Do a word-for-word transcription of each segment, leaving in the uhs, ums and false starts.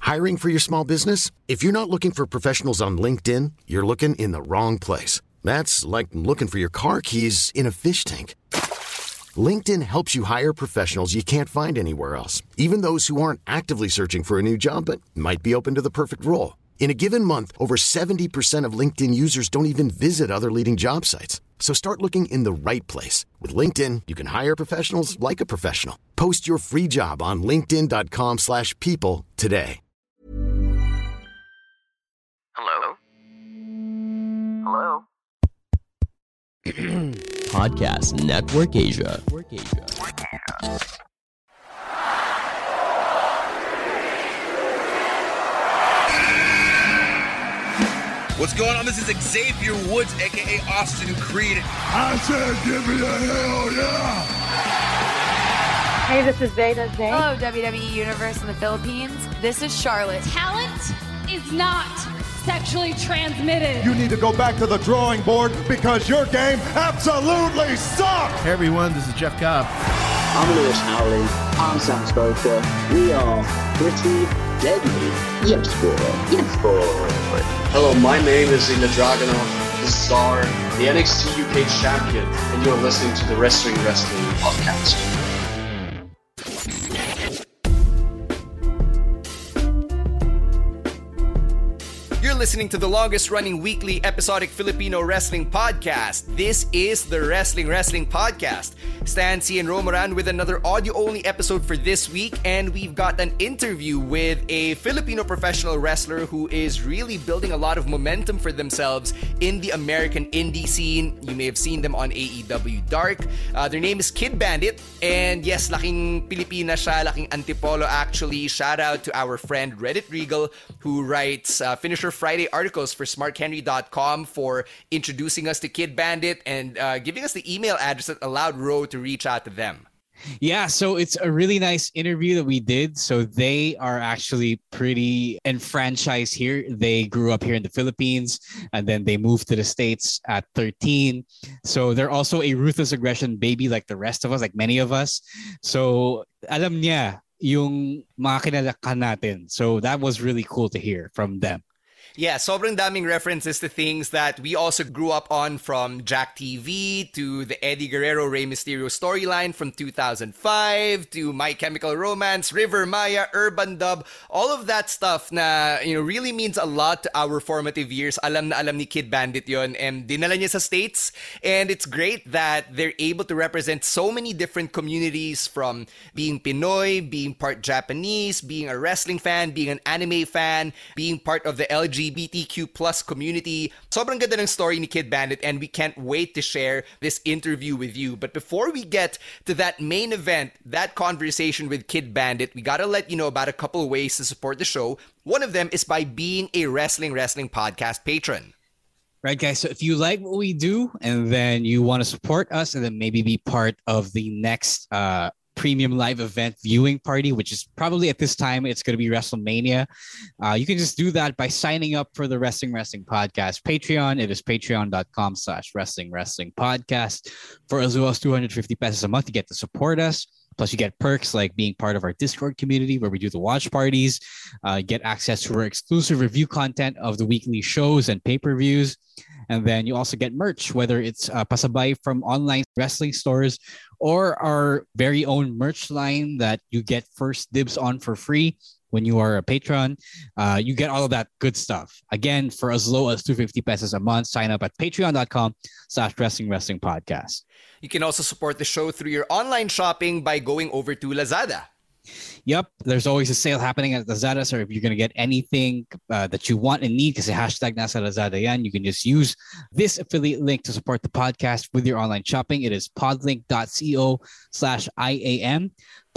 Hiring for your small business? If you're not looking for professionals on LinkedIn, you're looking in the wrong place. That's like looking for your car keys in a fish tank. LinkedIn helps you hire professionals you can't find anywhere else, even those who aren't actively searching for a new job but might be open to the perfect role. In a given month, over seventy percent of LinkedIn users don't even visit other leading job sites. So start looking in the right place. With LinkedIn, you can hire professionals like a professional. Post your free job on linkedin.com slash people today. Hello? Hello? Podcast Network Asia. What's going on? This is Xavier Woods, a k a. Austin Creed. I said give me a hell yeah! Hey, this is Zeta Zane. Hello, W W E Universe in the Philippines. This is Charlotte. Talent is not sexually transmitted. You need to go back to the drawing board because your game absolutely sucks! Hey everyone, this is Jeff Cobb. I'm Lewis Howley. I'm Sam Spoker. We are pretty deadly. Yes, boy. Yes, boy. Hello, my name is Ilya Dragunov, the star, the N X T U K champion, and you're listening to the Wrestling Wrestling Podcast. Listening to the longest running weekly episodic Filipino wrestling podcast. This is the Wrestling Wrestling Podcast. Stan C and Romoran with another audio-only episode for this week, and we've got an interview with a Filipino professional wrestler who is really building a lot of momentum for themselves in the American indie scene. You may have seen them on A E W Dark. Uh, their name is Kid Bandit, and yes, laking Pilipina siya, laking Antipolo actually. Shout out to our friend Reddit Regal who writes uh, Finisher Friday Friday articles for smart henry dot com for introducing us to Kid Bandit and uh, giving us the email address that allowed Ro to reach out to them. Yeah, so it's a really nice interview that we did. So they are actually pretty enfranchised here. They grew up here in the Philippines and then they moved to the States at thirteen. So they're also a ruthless aggression baby like the rest of us, like many of us. So alam niya yung mga kinalakan natin. So that was really cool to hear from them. Yeah, sobrang daming references to things that we also grew up on, from Jack T V to the Eddie Guerrero Rey Mysterio storyline from two thousand five to My Chemical Romance, River Maya, Urban Dub, all of that stuff na, you know, really means a lot to our formative years. Alam na alam ni Kid Bandit yon, and dinala niya sa States, and it's great that they're able to represent so many different communities, from being Pinoy, being part Japanese, being a wrestling fan, being an anime fan, being part of the L G B T Q plus community. Sobrang ganda ng story ni Kid Bandit, and we can't wait to share this interview with you. But before we get to that main event, that conversation with Kid Bandit, we gotta let you know about a couple of ways to support the show. One of them is by being a Wrestling Wrestling Podcast patron. Right, guys. So if you like what we do and then you want to support us and then maybe be part of the next uh premium live event viewing party, which is probably at this time, it's going to be WrestleMania. Uh, you can just do that by signing up for the Wrestling Wrestling Podcast Patreon. It is patreon.com slash Wrestling Wrestling Podcast. For as low as two hundred fifty pesos a month, you get to support us. Plus, you get perks like being part of our Discord community where we do the watch parties. Uh, you get access to our exclusive review content of the weekly shows and pay-per-views. And then you also get merch, whether it's uh, pasabay from online wrestling stores or our very own merch line that you get first dibs on for free when you are a patron. Uh, you get all of that good stuff. Again, for as low as two hundred fifty pesos a month, sign up at patreon.com slash Wrestling Wrestling Podcast. You can also support the show through your online shopping by going over to Lazada. Yep, there's always a sale happening at Lazada. So if you're going to get anything uh, that you want and need, kasi hashtag nasa Lazada yan, you can just use this affiliate link to support the podcast with your online shopping. It is podlink.co slash IAM.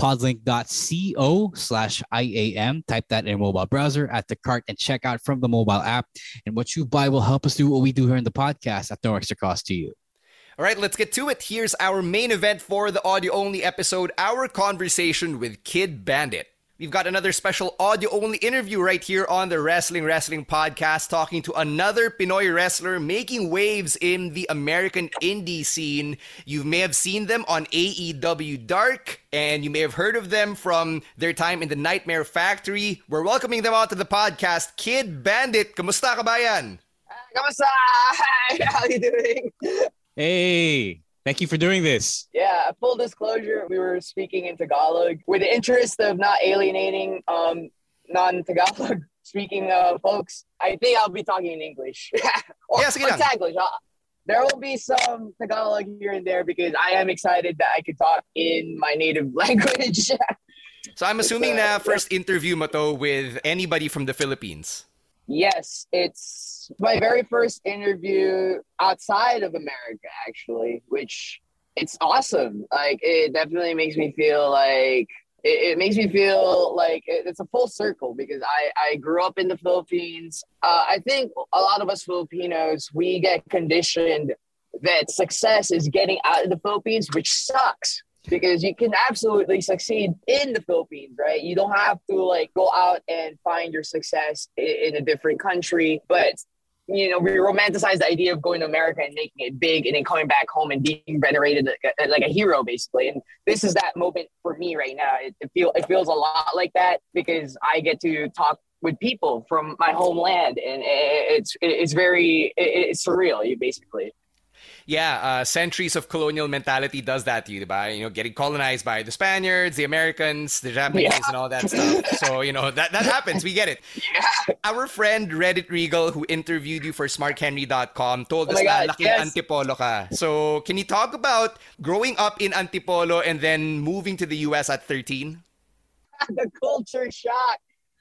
podlink.co slash IAM. Type that in your mobile browser at the cart and check out from the mobile app. And what you buy will help us do what we do here in the podcast at no extra cost to you. All right, let's get to it. Here's our main event for the audio-only episode, our conversation with Kid Bandit. We've got another special audio-only interview right here on the Wrestling Wrestling Podcast, talking to another Pinoy wrestler making waves in the American indie scene. You may have seen them on A E W Dark, and you may have heard of them from their time in the Nightmare Factory. We're welcoming them out to the podcast. Kid Bandit, kamusta kabayan? Kamusta? Hi, how are you doing? Hey. Thank you for doing this. Yeah, full disclosure, we were speaking in Tagalog with the interest of not alienating um, non-Tagalog speaking uh, folks. I think I'll be talking in English. or, yes, or Tagalog. There will be some Tagalog here and there because I am excited that I could talk in my native language. So I'm assuming uh, na first interview mo to with anybody from the Philippines. Yes, it's my very first interview outside of America, actually, which it's awesome. Like, it definitely makes me feel like it, it makes me feel like it, it's a full circle because I, I grew up in the Philippines. Uh, I think a lot of us Filipinos, we get conditioned that success is getting out of the Philippines, which sucks. Because you can absolutely succeed in the Philippines, right? You don't have to like go out and find your success in, in a different country. But, you know, we romanticize the idea of going to America and making it big and then coming back home and being venerated like a, like a hero, basically. And this is that moment for me right now. It, it, feel, it feels a lot like that because I get to talk with people from my homeland. And it, it's, it's very, it, it's surreal, you basically. Yeah, uh, centuries of colonial mentality does that to you, diba? You know, getting colonized by the Spaniards, the Americans, the Japanese, yeah. and all that stuff. So, you know, that, that happens. We get it. Yeah. Our friend Reddit Regal, who interviewed you for smart henry dot com, told us oh na God, laking yes. Antipolo ka. So, can you talk about growing up in Antipolo and then moving to the U S at thirteen? The culture shock.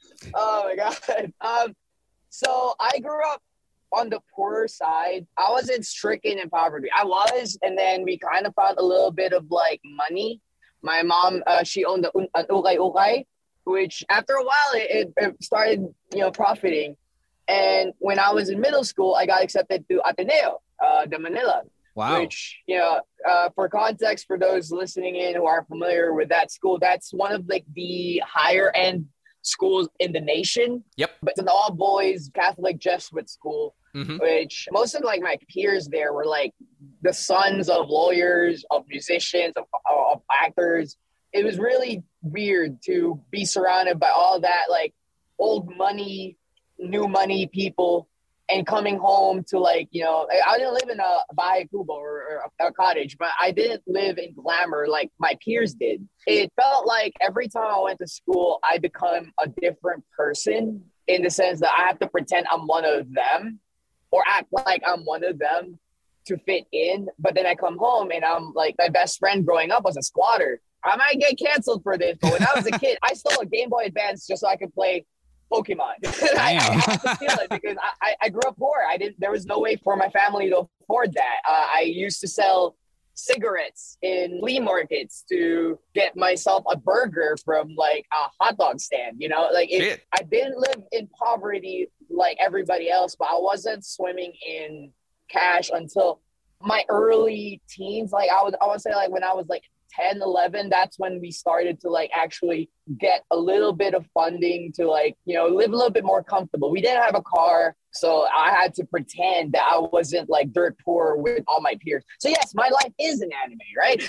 Oh, my God. Um, so, I grew up on the poorer side. I wasn't stricken in poverty. I was, and then we kind of found a little bit of like money. My mom, uh, she owned the, an ukay ukay, which after a while it, it started, you know, profiting. And when I was in middle school, I got accepted to Ateneo, uh, de Manila. Wow. Which, you know, uh, for context, for those listening in who are familiar with that school, that's one of like the higher end schools in the nation. Yep. But it's an all boys Catholic Jesuit school. Mm-hmm. Which most of like my peers there were like the sons of lawyers, of musicians, of, of actors. It was really weird to be surrounded by all that like old money, new money people, and coming home to like, you know, I didn't live in a Bahay Kubo or, or a cottage, but I didn't live in glamour like my peers did. It felt like every time I went to school, I become a different person in the sense that I have to pretend I'm one of them. Or act like I'm one of them to fit in. But then I come home and I'm like, my best friend growing up was a squatter. I might get canceled for this, but when I was a kid, I stole a Game Boy Advance just so I could play Pokemon. I, I had to steal it because I, I grew up poor. I didn't. There was no way for my family to afford that. Uh, I used to sell cigarettes in flea markets to get myself a burger from like a hot dog stand, you know, like it, I didn't live in poverty like everybody else, but I wasn't swimming in cash until my early teens. Like I would, I would say like when I was like ten, eleven, that's when we started to like actually get a little bit of funding to like, you know, live a little bit more comfortable. We didn't have a car, so I had to pretend that I wasn't like dirt poor with all my peers. So yes, my life is an anime, right?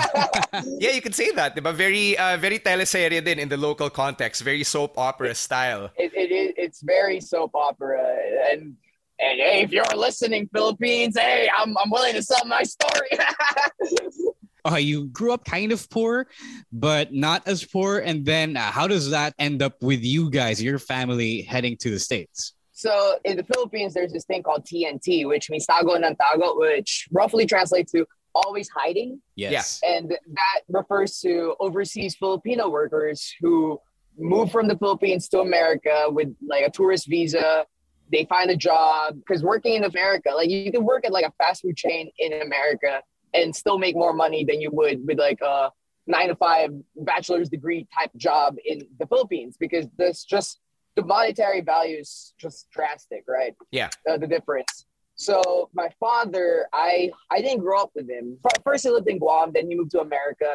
Yeah, you could say that. But very, uh, very teleserye din in the local context, very soap opera style. It, it is. It's very soap opera, and and hey, if you're listening, Philippines, hey, I'm I'm willing to sell my story. Uh, you grew up kind of poor, but not as poor. And then uh, how does that end up with you guys, your family, heading to the States? So in the Philippines, there's this thing called T N T, which means Tago ng Tago, which roughly translates to always hiding. Yes. Yeah. And that refers to overseas Filipino workers who move from the Philippines to America with like a tourist visa. They find a job because working in America, like you can work at like a fast food chain in America and still make more money than you would with like a nine to five bachelor's degree type job in the Philippines, because there's just the monetary value is just drastic, right? Yeah. Uh, the difference. So my father, I I didn't grow up with him. First he lived in Guam, then he moved to America.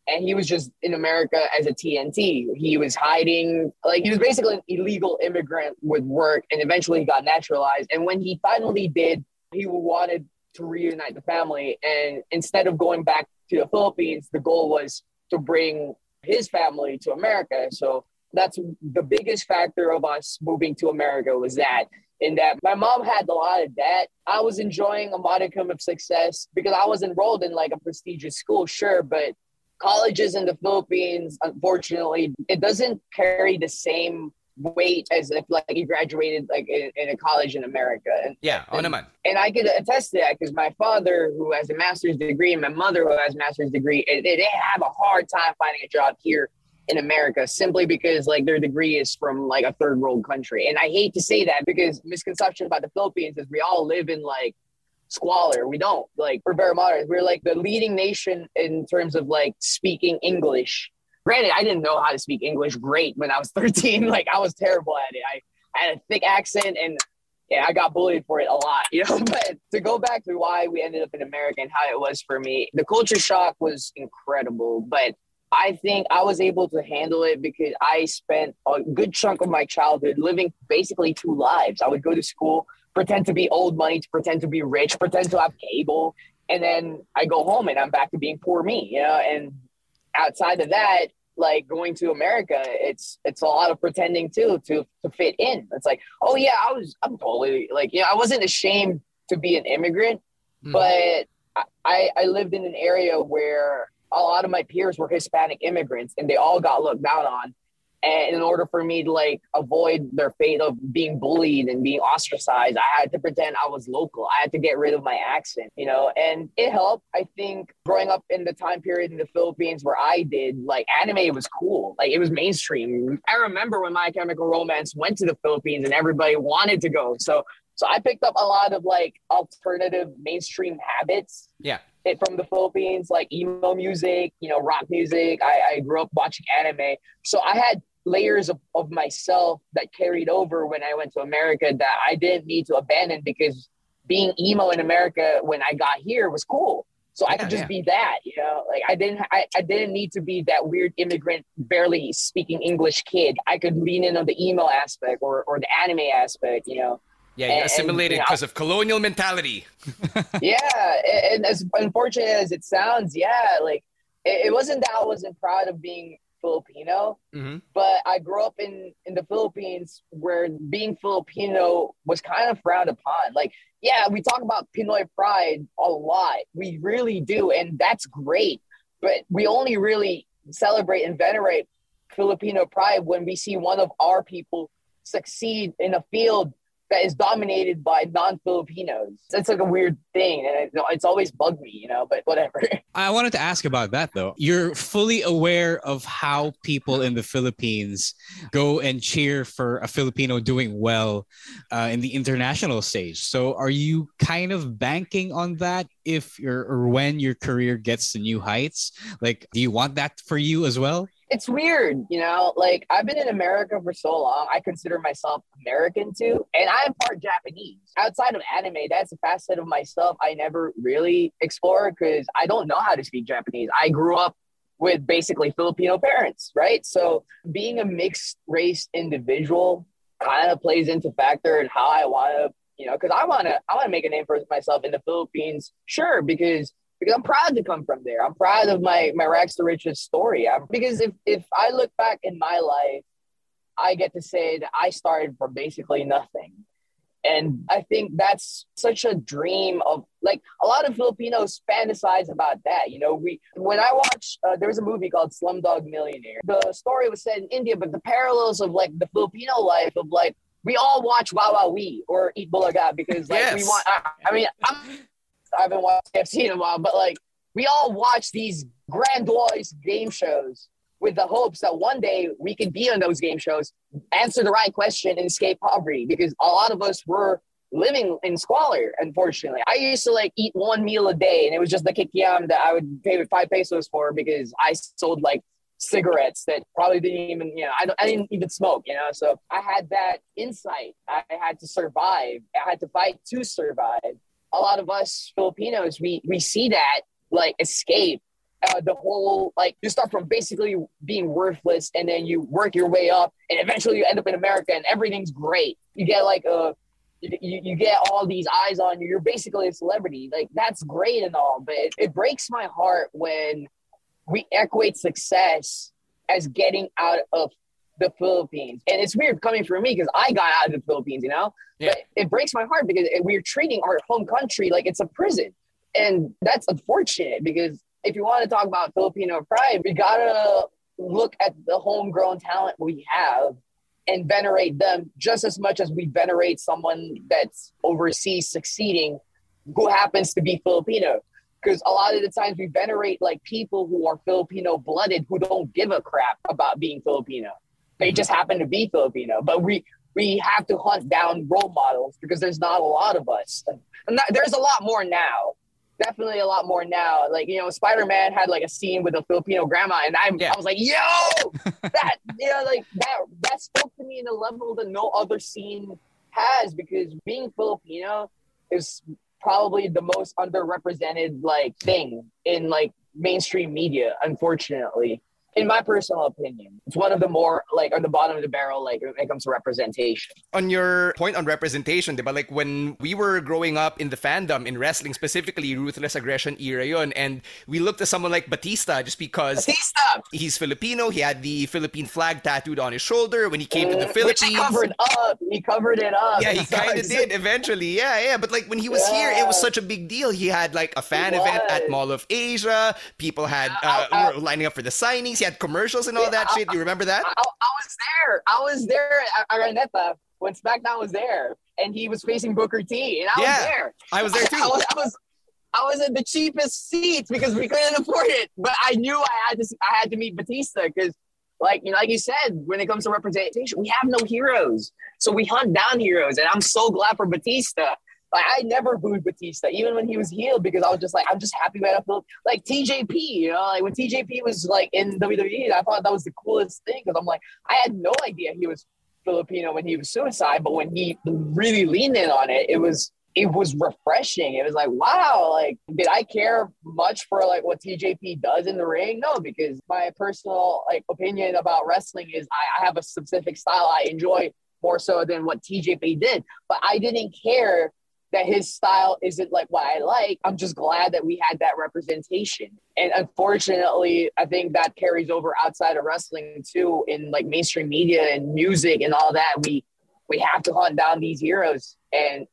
And he was just in America as a T N T. He was hiding, like he was basically an illegal immigrant with work, and eventually he got naturalized. And when he finally did, he wanted to reunite the family. And instead of going back to the Philippines, the goal was to bring his family to America. So that's the biggest factor of us moving to America, was that. In that my mom had a lot of debt. I was enjoying a modicum of success because I was enrolled in like a prestigious school, sure, but colleges in the Philippines, unfortunately, it doesn't carry the same weight as if like you graduated like in, in a college in America. And, yeah, and, naman. And I could attest to that because my father, who has a master's degree, and my mother, who has a master's degree, they, they have a hard time finding a job here in America simply because like their degree is from like a third world country. And I hate to say that because misconception about the Philippines is we all live in like squalor. We don't. Like, we're very modern. We're like the leading nation in terms of like speaking English. Granted, I didn't know how to speak English great when I was thirteen. Like, I was terrible at it. I, I had a thick accent, and yeah, I got bullied for it a lot, you know. But to go back to why we ended up in America and how it was for me, the culture shock was incredible. But I think I was able to handle it because I spent a good chunk of my childhood living basically two lives. I would go to school, pretend to be old money, to pretend to be rich, pretend to have cable, and then I go home and I'm back to being poor me, you know. And outside of that, like going to America, it's it's a lot of pretending too to to fit in. It's like, oh yeah, I was I'm totally like, you know, I wasn't ashamed to be an immigrant, mm. but I I lived in an area where a lot of my peers were Hispanic immigrants, and they all got looked down on. And in order for me to like avoid their fate of being bullied and being ostracized, I had to pretend I was local. I had to get rid of my accent, you know, and it helped. I think growing up in the time period in the Philippines where I did, like, anime was cool. Like, it was mainstream. I remember when My Chemical Romance went to the Philippines and everybody wanted to go. So, so I picked up a lot of like alternative mainstream habits. Yeah. It from the Philippines, like emo music, you know, rock music. I, I grew up watching anime. So I had layers of, of myself that carried over when I went to America that I didn't need to abandon, because being emo in America when I got here was cool. So yeah, I could just yeah. be that, you know, like I didn't, I, I didn't need to be that weird immigrant, barely speaking English kid. I could lean in on the emo aspect or, or the anime aspect, you know. Yeah, you assimilated because you know, of colonial mentality. Yeah, and, and as unfortunate as it sounds, yeah, like it, it wasn't that I wasn't proud of being Filipino, mm-hmm. but I grew up in, in the Philippines where being Filipino was kind of frowned upon. Like, yeah, we talk about Pinoy pride a lot. We really do, and that's great. But we only really celebrate and venerate Filipino pride when we see one of our people succeed in a field that is dominated by non-Filipinos. It's like a weird thing, and it, it's always bugged me, you know, but whatever. I wanted to ask about that, though. You're fully aware of how people in the Philippines go and cheer for a Filipino doing well uh, in the international stage. So are you kind of banking on that if you're, or when your career gets to new heights? Like, do you want that for you as well? It's weird, you know, like I've been in America for so long. I consider myself American too. And I am part Japanese. Outside of anime, that's a facet of myself I never really explored because I don't know how to speak Japanese. I grew up with basically Filipino parents, right? So being a mixed race individual kind of plays into factor in how I want to, you know, because I want to, I want to make a name for myself in the Philippines. Sure, because Because I'm proud to come from there. I'm proud of my, my rags to riches story. I'm, because if, if I look back in my life, I get to say that I started from basically nothing. And I think that's such a dream of, like, a lot of Filipinos fantasize about that. You know, we when I watched, uh, there was a movie called Slumdog Millionaire. The story was set in India, but the parallels of, like, the Filipino life of, like, we all watch Wawawi or Eat Bulaga because, like, yes. we want, I, I mean, I'm... I haven't watched K F C in a while, but like we all watch these grandiose game shows with the hopes that one day we could be on those game shows, answer the right question, and escape poverty, because a lot of us were living in squalor, unfortunately. I used to like eat one meal a day, and it was just the kikiam that I would pay with five pesos for because I sold like cigarettes that probably didn't even, you know, I, don't, I didn't even smoke, you know? So I had that insight. I had to survive. I had to fight to survive. A lot of us Filipinos, we, we see that like escape uh, the whole, like, you start from basically being worthless, and then you work your way up, and eventually you end up in America, and everything's great. You get, like, a, you, you get all these eyes on you. You're basically a celebrity. Like, that's great and all, but it, it breaks my heart when we equate success as getting out of the Philippines. And it's weird coming from me because I got out of the Philippines, you know? Yeah. But it breaks my heart because we're treating our home country like it's a prison. And that's unfortunate because if you want to talk about Filipino pride, we got to look at the homegrown talent we have and venerate them just as much as we venerate someone that's overseas succeeding who happens to be Filipino. Because a lot of the times we venerate like people who are Filipino blooded who don't give a crap about being Filipino. They just happen to be Filipino. But we we have to hunt down role models because there's not a lot of us. And that, there's a lot more now. Definitely a lot more now. Like, you know, Spider-Man had like a scene with a Filipino grandma, and I, yeah. I was like, yo, that, you know, like that, that spoke to me in a level that no other scene has, because being Filipino is probably the most underrepresented like thing in like mainstream media, unfortunately. In my personal opinion, it's one of the more like on the bottom of the barrel, like when it comes to representation. On your point on representation, diba? Like when we were growing up in the fandom, in wrestling specifically, Ruthless Aggression era yun, and we looked at someone like Batista just because Batista! He's Filipino. He had the Philippine flag tattooed on his shoulder when he came mm, to the Philippines. Which he covered up. He covered it up. Yeah, he kind of did eventually. Yeah, yeah. But like when he was yeah. here, it was such a big deal. He had like a fan event at Mall of Asia. People had uh, I, I, were lining up for the signings. He had commercials and all that I, shit. You remember that? I, I was there. I was there at Araneta when SmackDown was there, and he was facing Booker T, and I yeah, was there. I was there too. I was, I was, I was in the cheapest seats because we couldn't afford it, but I knew I had to. I had to meet Batista because, like you know, like you said, when it comes to representation, we have no heroes, so we hunt down heroes, and I'm so glad for Batista. Like, I never booed Batista, even when he was healed, because I was just like, I'm just happy with Philip. Like T J P, you know, like when T J P was like in W W E, I thought that was the coolest thing because I'm like, I had no idea he was Filipino when he was Suicide, but when he really leaned in on it, it was it was refreshing. It was like, wow, like did I care much for like what T J P does in the ring? No, because my personal like opinion about wrestling is I, I have a specific style I enjoy more so than what T J P did, but I didn't care that his style isn't like what I like. I'm just glad that we had that representation. And unfortunately, I think that carries over outside of wrestling too, in like mainstream media and music and all that. We we have to hunt down these heroes. And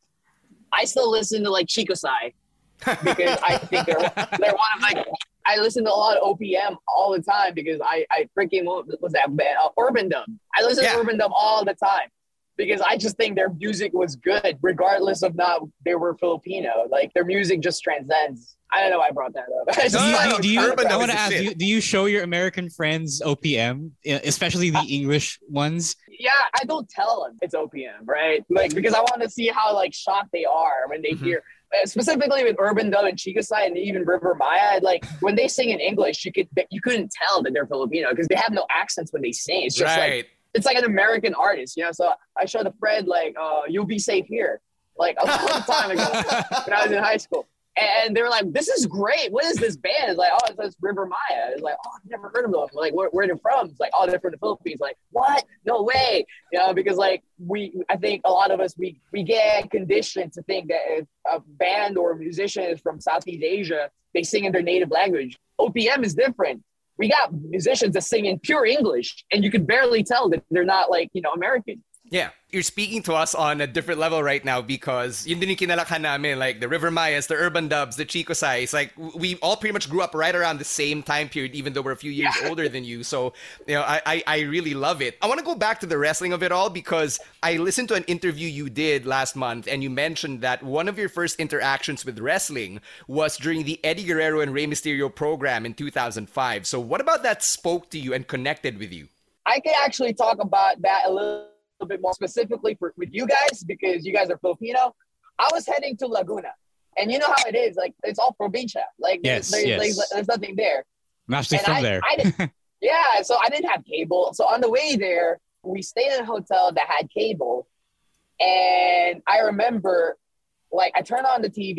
I still listen to like Chico Sai because I think they're they're one of like, I listen to a lot of O P M all the time because I, I freaking, what was that band? Uh, Urban Dub. I listen yeah. to Urban Dub all the time. Because I just think their music was good, regardless of not they were Filipino. Like their music just transcends. I don't know why I brought that up. I, just, do you, I, do, do you, I want to ask, do you, do you show your American friends O P M, especially the English ones? Yeah, I don't tell them it's O P M, right? Like because I want to see how like shocked they are when they mm-hmm. hear. Specifically with Urban Dub and Chico Sai and even River Maya, like when they sing in English, you could you couldn't tell that they're Filipino because they have no accents when they sing. It's just right. like. It's like an American artist, you know? So I showed a friend, like, uh, You'll Be Safe Here, like a long time ago when I was in high school. And they were like, this is great. What is this band? It's like, oh, it's, it's River Maya. It's like, oh, I've never heard of them. Like, where, where they're from? It's like, oh, they're from the Philippines. Like, what? No way. You know, because, like, we, I think a lot of us, we, we get conditioned to think that if a band or a musician is from Southeast Asia, they sing in their native language. O P M is different. We got musicians that sing in pure English, and you can barely tell that they're not like, you know, American. Yeah, you're speaking to us on a different level right now because yun din yung kinalakhan namin, like the River Mayas, the Urban Dubs, the Chico Sai. It's like we all pretty much grew up right around the same time period, even though we're a few years yeah. older than you. So, you know, I, I, I really love it. I want to go back to the wrestling of it all because I listened to an interview you did last month and you mentioned that one of your first interactions with wrestling was during the Eddie Guerrero and Rey Mysterio program in two thousand five. So what about that spoke to you and connected with you? I can actually talk about that a little a bit more specifically for with you guys because you guys are Filipino. I was heading to Laguna, and you know how it is. Like it's all provincia. Like yes, there's, yes. there's, there's nothing there. I'm actually and from I, there. I didn't, yeah, so I didn't have cable. So on the way there, we stayed in a hotel that had cable, and I remember, like, I turned on the T V,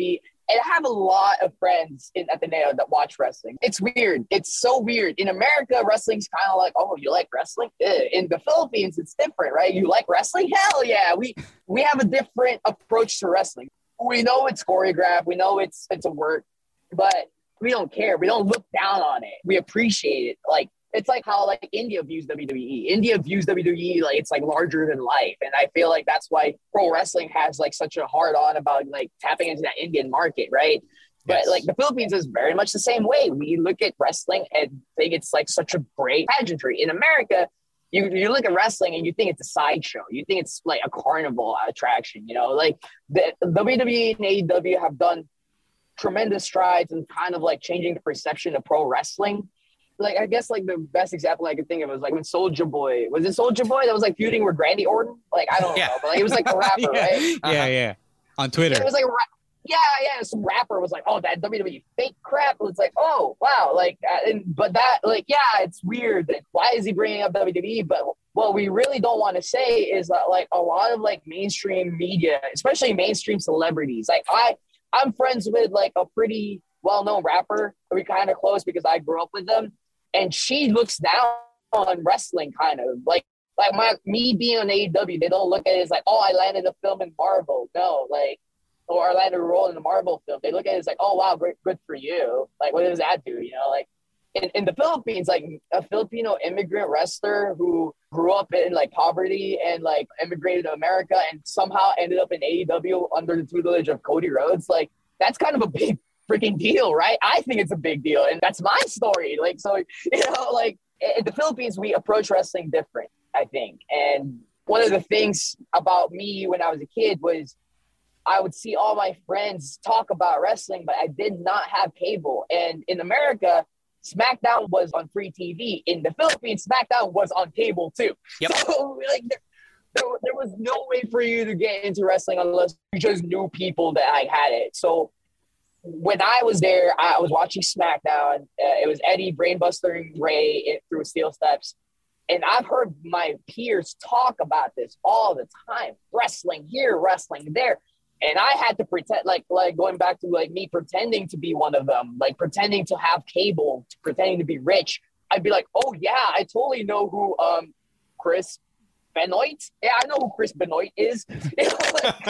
And I have a lot of friends in Ateneo that watch wrestling. It's weird. It's so weird. In America, wrestling's kind of like, oh, you like wrestling? Ugh. In the Philippines, it's different, right? You like wrestling? Hell yeah. We we have a different approach to wrestling. We know it's choreographed. We know it's it's a work, but we don't care. We don't look down on it. We appreciate it. Like, it's like how like India views W W E. India views W W E like it's like larger than life. And I feel like that's why pro wrestling has like such a hard on about like tapping into that Indian market, right? But yes. like the Philippines is very much the same way. We look at wrestling and think it's like such a great pageantry. In America, you you look at wrestling and you think it's a sideshow. You think it's like a carnival attraction, you know? Like the W W E and A E W have done tremendous strides in kind of like changing the perception of pro wrestling. Like, I guess, like, the best example I could think of was, like, when Soulja Boy, was it Soulja Boy that was, like, feuding with Randy Orton? Like, I don't yeah. know, but, like, it was, like, a rapper, yeah. right? Uh-huh. Yeah, yeah. On Twitter. It was, like, a ra- yeah, yeah, some rapper was like, oh, that W W E fake crap. It's like, oh, wow. Like, uh, and, but that, like, yeah, it's weird. Why is he bringing up W W E? But what we really don't want to say is that, like, a lot of, like, mainstream media, especially mainstream celebrities, like, I, I'm friends with, like, a pretty well-known rapper. We're kind of close because I grew up with them. And she looks down on wrestling, kind of like like my me being on A E W. They don't look at it as like, oh, I landed a film in Marvel. No, like, or I landed a role in the Marvel film. They look at it as like, oh wow, great, good for you. Like, what does that do? You know, like in, in the Philippines, like a Filipino immigrant wrestler who grew up in like poverty and like immigrated to America and somehow ended up in A E W under the tutelage of Cody Rhodes. Like, that's kind of a big freaking deal, right? I think it's a big deal, and that's my story. Like, so, you know, like in the Philippines, we approach wrestling different, I think. And one of the things about me when I was a kid was I would see all my friends talk about wrestling, but I did not have cable. And in America, SmackDown was on free T V. In the Philippines, SmackDown was on cable too. Yep. So, like, there, there, there was no way for you to get into wrestling unless you just knew people that I had it. So when I was there, I was watching SmackDown. Uh, it was Eddie brainbustering Ray it, through steel steps. And I've heard my peers talk about this all the time. Wrestling here, wrestling there. And I had to pretend, like, like going back to like me pretending to be one of them, like pretending to have cable, pretending to be rich. I'd be like, oh yeah, I totally know who um, Chris Benoit. Yeah, I know who Chris Benoit is. You know, like,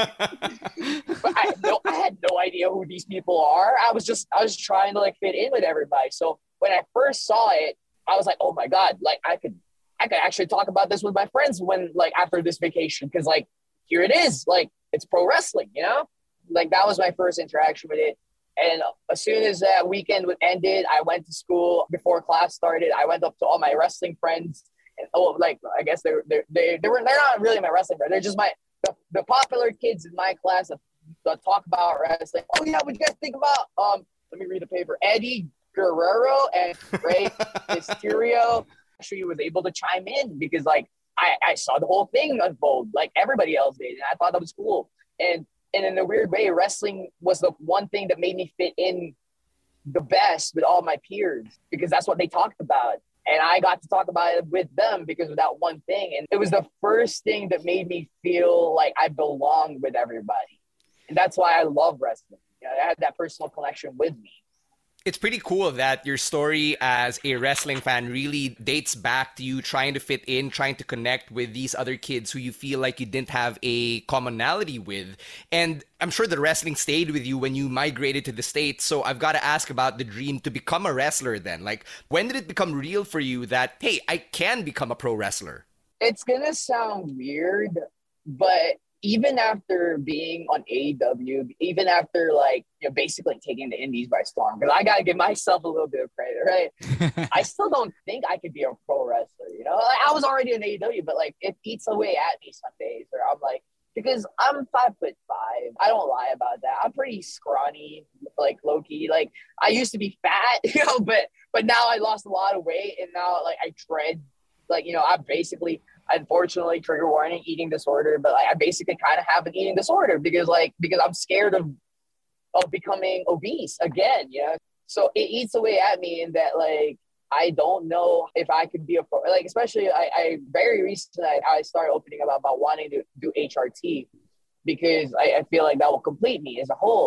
but I, no, I had no idea who these people are. I was just, I was trying to like fit in with everybody. So when I first saw it, I was like, oh my God, like I could, I could actually talk about this with my friends when, like, after this vacation, because like here it is, like it's pro wrestling, you know. Like that was my first interaction with it. And as soon as that weekend ended, I went to school before class started. I went up to all my wrestling friends. And, oh, like, I guess they were, they, they, they were, they're not really my wrestling friends. They're just my, the, the popular kids in my class that, that talk about wrestling. Oh yeah, what you guys think about, um, let me read the paper. Eddie Guerrero and Rey Mysterio. Actually was able to chime in because like, I, I saw the whole thing unfold like everybody else did. And I thought that was cool. And, and in a weird way, wrestling was the one thing that made me fit in the best with all my peers because that's what they talked about. And I got to talk about it with them because of that one thing. And it was the first thing that made me feel like I belonged with everybody. And that's why I love wrestling. You know, I had that personal connection with me. It's pretty cool that your story as a wrestling fan really dates back to you trying to fit in, trying to connect with these other kids who you feel like you didn't have a commonality with. And I'm sure the wrestling stayed with you when you migrated to the States. So I've got to ask about the dream to become a wrestler then. Like, when did it become real for you that, hey, I can become a pro wrestler? It's going to sound weird, but even after being on A E W, even after like, you know, basically taking the indies by storm, because I got to give myself a little bit of credit, right? I still don't think I could be a pro wrestler, you know? Like, I was already in A E W, but like it eats away at me some days where I'm like, because I'm five foot five. I don't lie about that. I'm pretty scrawny, like low key. Like I used to be fat, you know, but, but now I lost a lot of weight and now like I tread, like, you know, I basically, unfortunately, trigger warning, eating disorder, but like, I basically kind of have an eating disorder because like, because I'm scared of, of becoming obese again, you know? So it eats away at me in that, like, I don't know if I could be a pro, like, especially I, I very recently, I, I started opening up about wanting to do H R T because I, I feel like that will complete me as a whole.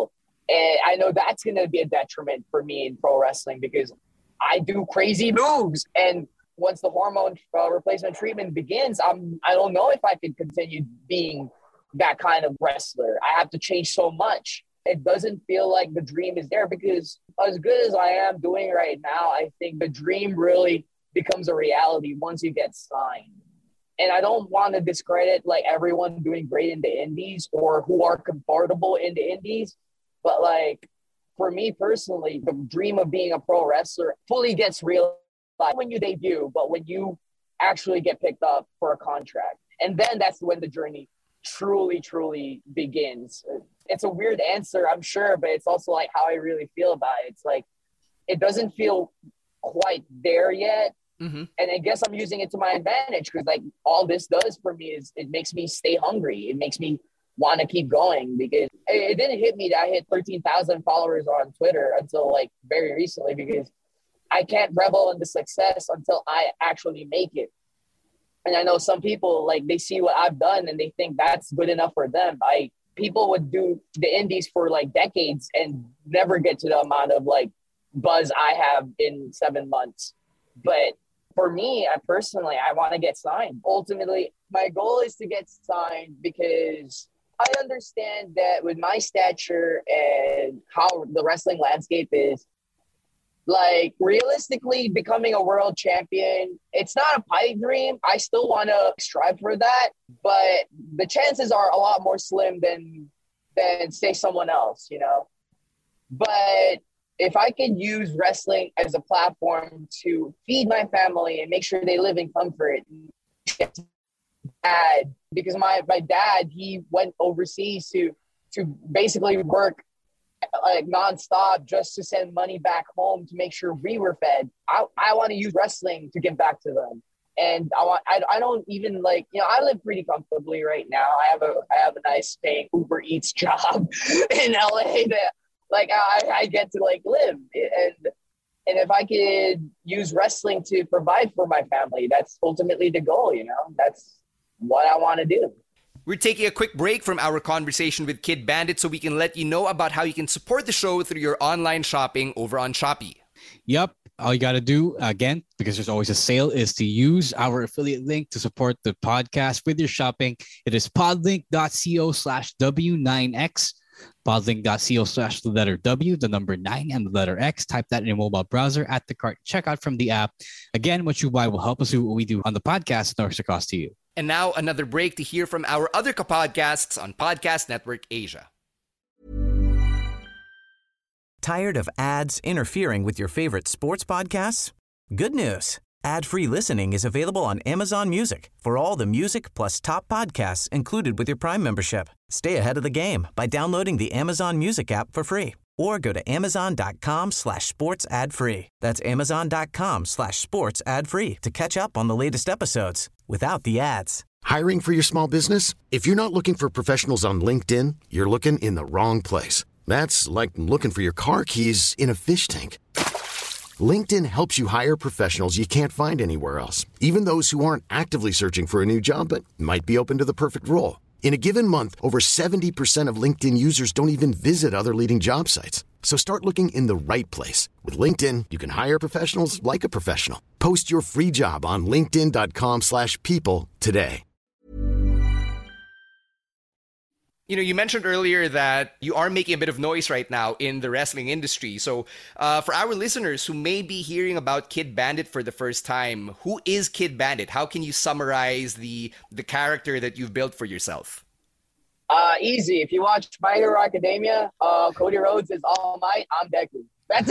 And I know that's going to be a detriment for me in pro wrestling because I do crazy moves. And once the hormone uh, replacement treatment begins, I'm, I don't know if I can continue being that kind of wrestler. I have to change so much. It doesn't feel like the dream is there because as good as I am doing right now, I think the dream really becomes a reality once you get signed. And I don't want to discredit like everyone doing great in the indies or who are comfortable in the indies. But like for me personally, the dream of being a pro wrestler fully gets realized when you debut, but when you actually get picked up for a contract. And then that's when the journey truly, truly begins. It's a weird answer, I'm sure, but it's also like how I really feel about it. It's like, it doesn't feel quite there yet. Mm-hmm. And I guess I'm using it to my advantage because like all this does for me is it makes me stay hungry. It makes me want to keep going because it, it didn't hit me that I hit thirteen thousand followers on Twitter until like very recently because I can't revel in the success until I actually make it. And I know some people like they see what I've done and they think that's good enough for them. I people would do the indies for like decades and never get to the amount of like buzz I have in seven months. But for me, I personally, I want to get signed. Ultimately, my goal is to get signed because I understand that with my stature and how the wrestling landscape is, like realistically becoming a world champion, it's not a pipe dream. I still want to strive for that, but the chances are a lot more slim than, than say someone else, you know? But if I could use wrestling as a platform to feed my family and make sure they live in comfort, dad, because my, my dad, he went overseas to, to basically work like nonstop just to send money back home to make sure we were fed. I, I want to use wrestling to give back to them. And I want, I, I don't even like, you know, I live pretty comfortably right now. I have a, I have a nice paying Uber Eats job in L A that like I, I get to like live. And, and if I could use wrestling to provide for my family, that's ultimately the goal, you know, that's what I want to do. We're taking a quick break from our conversation with Kid Bandit so we can let you know about how you can support the show through your online shopping over on Shopee. Yep. All you got to do, again, because there's always a sale, is to use our affiliate link to support the podcast with your shopping. It is podlink.co slash W9X. Podlink.co slash the letter W, the number nine, and the letter X. Type that in your mobile browser at the cart checkout from the app. Again, what you buy will help us do what we do on the podcast, no extra cost to you. And now another break to hear from our other podcasts on Podcast Network Asia. Tired of ads interfering with your favorite sports podcasts? Good news. Ad-free listening is available on Amazon Music for all the music plus top podcasts included with your Prime membership. Stay ahead of the game by downloading the Amazon Music app for free or go to amazon.com slash sports ad free. That's amazon.com slash sports ad free to catch up on the latest episodes without the ads. Hiring for your small business? If you're not looking for professionals on LinkedIn, you're looking in the wrong place. That's like looking for your car keys in a fish tank. LinkedIn helps you hire professionals you can't find anywhere else, even those who aren't actively searching for a new job but might be open to the perfect role. In a given month, over seventy percent of LinkedIn users don't even visit other leading job sites. So start looking in the right place. With LinkedIn, you can hire professionals like a professional. Post your free job on linkedin.com slash people today. You know, you mentioned earlier that you are making a bit of noise right now in the wrestling industry. So uh, for our listeners who may be hearing about Kid Bandit for the first time, who is Kid Bandit? How can you summarize the the character that you've built for yourself? Uh, easy. If you watch My Hero Academia, uh, Cody Rhodes is All Might. I'm Deku. That's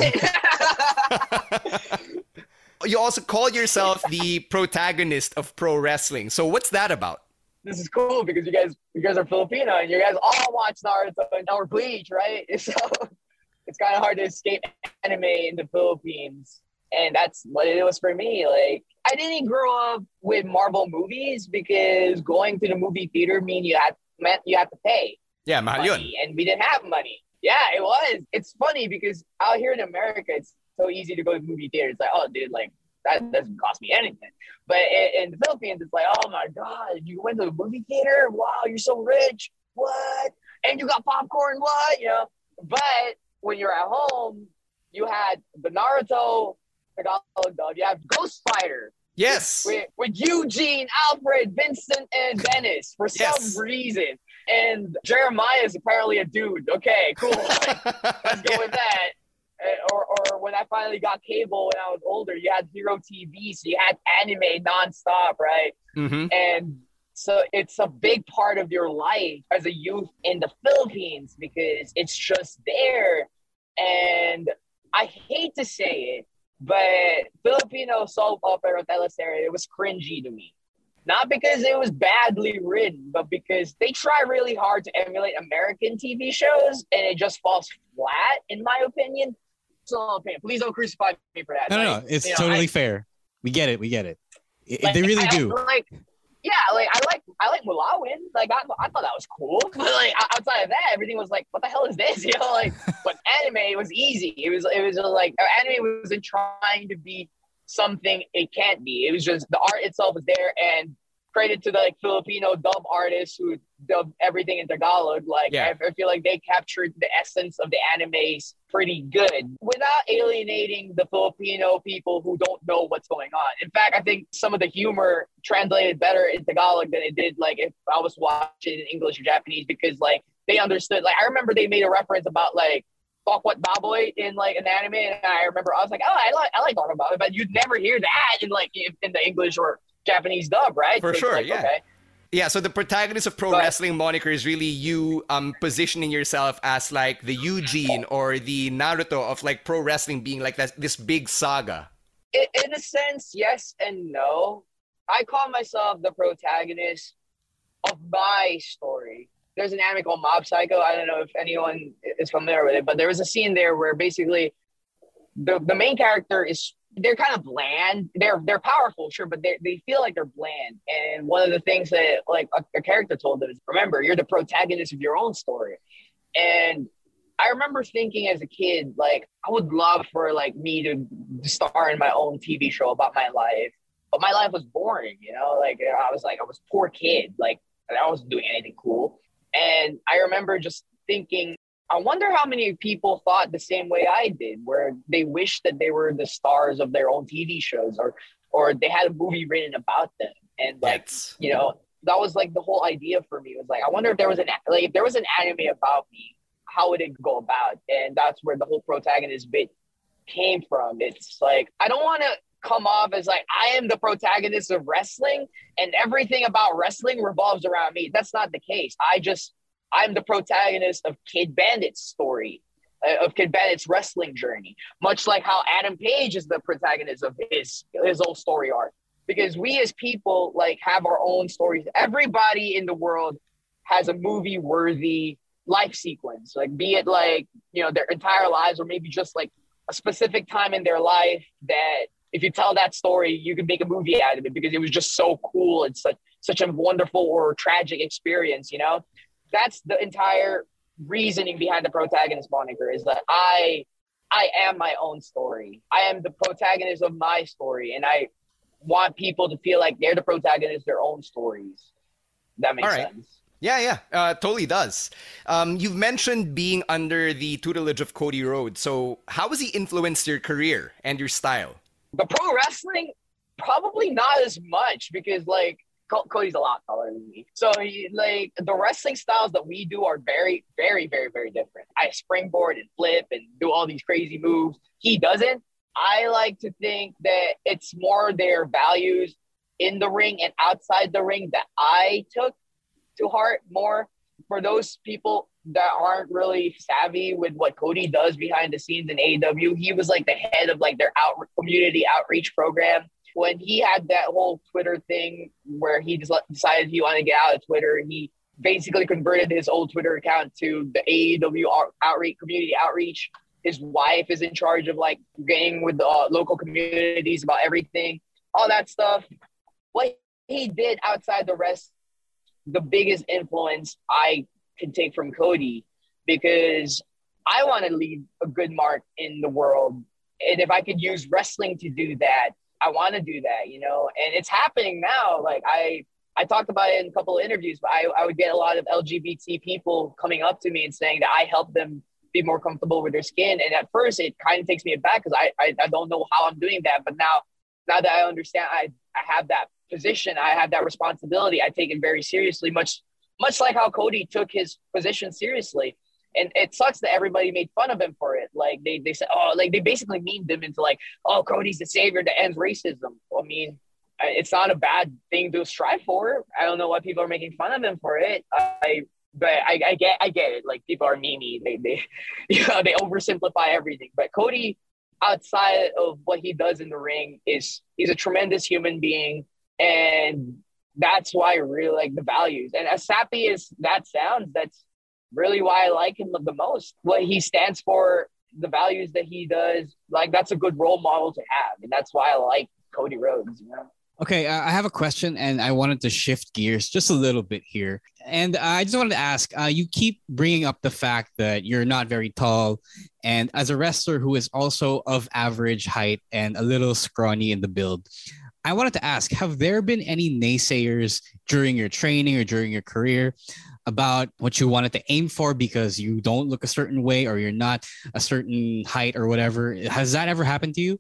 it. You also call yourself the protagonist of pro wrestling. So what's that about? This is cool because you guys you guys are Filipino and you guys all watch Naruto and or Bleach, right? So it's kind of hard to escape anime in the Philippines. And that's what it was for me. Like, I didn't grow up with Marvel movies because going to the movie theater mean you had meant you have to pay. Yeah, mahal yun. And we didn't have money. Yeah, it was. It's funny because out here in America, it's so easy to go to the movie theater. It's like, oh, dude, like, that doesn't cost me anything. But in, in the Philippines, it's like, oh my God, you went to the movie theater? Wow, you're so rich. What? And you got popcorn? What? You know? But when you're at home, you had the Naruto Tagalog dub. You have Ghost Fighter. Yes. With, with Eugene, Alfred, Vincent, and Dennis for some yes. reason. And Jeremiah is apparently a dude. Okay, cool. Like, let's go yeah. with that. Or, or when I finally got cable when I was older, you had Hero T V, so you had anime nonstop, right? Mm-hmm. And so it's a big part of your life as a youth in the Philippines because it's just there. And I hate to say it, but Filipino soap opera teleserye, it was cringy to me. Not because it was badly written, but because they try really hard to emulate American T V shows, and it just falls flat, in my opinion. So, please don't crucify me for that. No, like, no, no. It's you know, totally I, fair. We get it. We get it. it like, they really I, do. Like, yeah, like I like I like Mulawin. Like I, I thought that was cool. But like outside of that, everything was like, what the hell is this? You know, like. But anime was easy. It was it was just like anime wasn't trying to be something it can't be. It was just the art itself was there, and credit to the like Filipino dub artists who dubbed everything in Tagalog. Like yeah. I, I feel like they captured the essence of the animes pretty good without alienating the Filipino people who don't know what's going on. In fact, I think some of the humor translated better in Tagalog than it did like if I was watching in English or Japanese, because like they understood. Like I remember they made a reference about like Talk What Baboy in like an anime, and I remember I was like, oh, I like I like Talk About It, but you'd never hear that in like in the English or Japanese dub, right? For so sure, like, yeah. Okay. Yeah, so the protagonist of pro but, wrestling moniker is really you um positioning yourself as like the Eugene or the Naruto of like pro wrestling being like that, this big saga. In, in a sense, yes and no. I call myself the protagonist of my story. There's an anime called Mob Psycho. I don't know if anyone is familiar with it, but there was a scene there where basically the, the main character is they're kind of bland. They're they're powerful, sure, but they they feel like they're bland. And one of the things that like a, a character told them is, remember, you're the protagonist of your own story. And I remember thinking as a kid, like, I would love for like me to star in my own T V show about my life. But my life was boring, you know, like I was like, I was a poor kid. Like I wasn't doing anything cool. And I remember just thinking, I wonder how many people thought the same way I did, where they wished that they were the stars of their own T V shows, or or they had a movie written about them. And like, yes. you know, that was like the whole idea for me. It was like, I wonder if there was an like if there was an anime about me, how would it go about? And that's where the whole protagonist bit came from. It's like, I don't want to come off as like, I am the protagonist of wrestling and everything about wrestling revolves around me. That's not the case. I just, I'm the protagonist of Kid Bandit's story, uh, of Kid Bandit's wrestling journey, much like how Adam Page is the protagonist of his, his own story arc. Because we as people like have our own stories. Everybody in the world has a movie worthy life sequence, like be it like, you know, their entire lives, or maybe just like a specific time in their life that if you tell that story, you could make a movie out of it because it was just so cool and such such a wonderful or tragic experience, you know? That's the entire reasoning behind the protagonist moniker, is that I I am my own story. I am the protagonist of my story, and I want people to feel like they're the protagonist of their own stories. That makes right. sense. Yeah, yeah, uh, totally does. Um, you've mentioned being under the tutelage of Cody Rhodes. So how has he influenced your career and your style? The pro wrestling, probably not as much, because like Cody's a lot taller than me. So he, like the wrestling styles that we do are very, very, very, very different. I springboard and flip and do all these crazy moves. He doesn't. I like to think that it's more their values in the ring and outside the ring that I took to heart more. For those people that aren't really savvy with what Cody does behind the scenes in A E W, he was like the head of like their out community outreach program. When he had that whole Twitter thing where he just decided he wanted to get out of Twitter, he basically converted his old Twitter account to the A E W outreach, community outreach. His wife is in charge of like getting with the uh, local communities about everything, all that stuff. What he did outside the rest, the biggest influence I can take from Cody, because I want to leave a good mark in the world. And if I could use wrestling to do that, I want to do that, you know, and it's happening now. Like I, I talked about it in a couple of interviews, but I, I would get a lot of L G B T people coming up to me and saying that I helped them be more comfortable with their skin. And at first, it kind of takes me aback because I, I I don't know how I'm doing that. But now, now that I understand, I I have that position, I have that responsibility. I take it very seriously, much much like how Cody took his position seriously. And it sucks that everybody made fun of him for it. Like they they said, oh, like they basically memed him into like, oh, Cody's the savior that ends racism. I mean, it's not a bad thing to strive for. I don't know why people are making fun of him for it. I. But I, I get, I get it. Like people are memey. They, they, you know, they oversimplify everything. But Cody, outside of what he does in the ring, is he's a tremendous human being, and that's why I really like the values. And as sappy as that sounds, that's really why I like him the most. What he stands for, the values that he does, like that's a good role model to have, and that's why I like Cody Rhodes. You know. Okay, uh, I have a question, and I wanted to shift gears just a little bit here. And uh, I just wanted to ask, uh, you keep bringing up the fact that you're not very tall, and as a wrestler who is also of average height and a little scrawny in the build, I wanted to ask, have there been any naysayers during your training or during your career about what you wanted to aim for because you don't look a certain way or you're not a certain height or whatever? Has that ever happened to you?